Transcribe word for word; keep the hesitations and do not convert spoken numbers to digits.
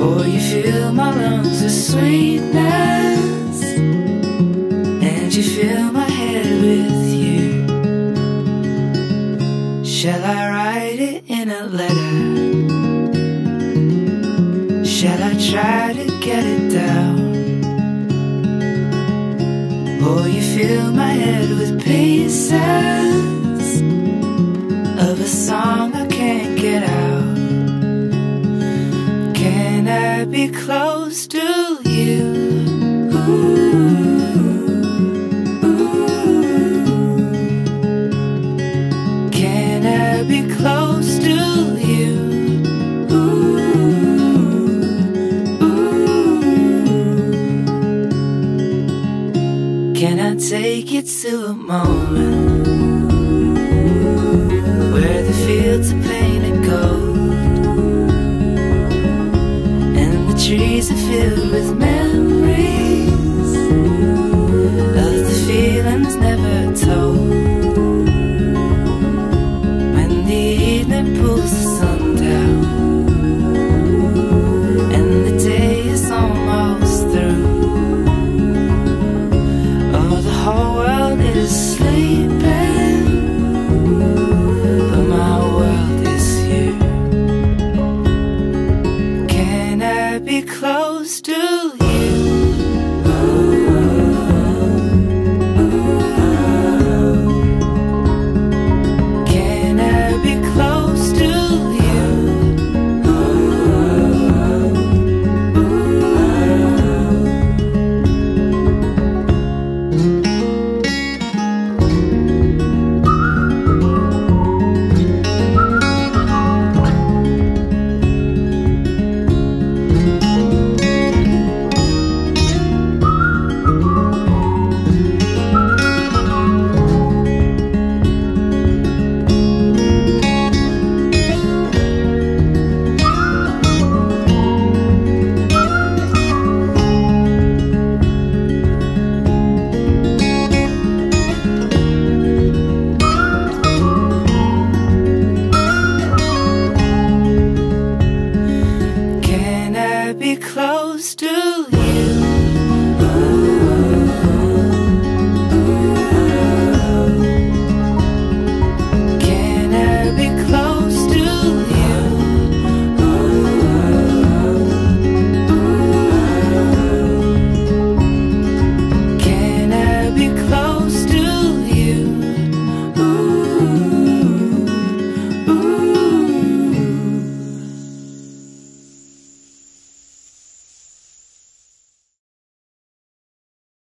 Oh, you fill my lungs with sweetness, and you fill my head with you. Shall I write it in a letter? Shall I try to get it down? Oh, you fill my head with pieces of a song I can't get out. Can I be close to you? Ooh, ooh. Can I be close to you? Ooh, ooh. Can I take you to a moment where the fields are painted gold and the trees are filled with memories of the feelings never told? When the evening pulls the sun down and the day is almost through, oh, the whole world is sleeping, but my world is you. Can I be close to you? Can I be close to you? Can I be close to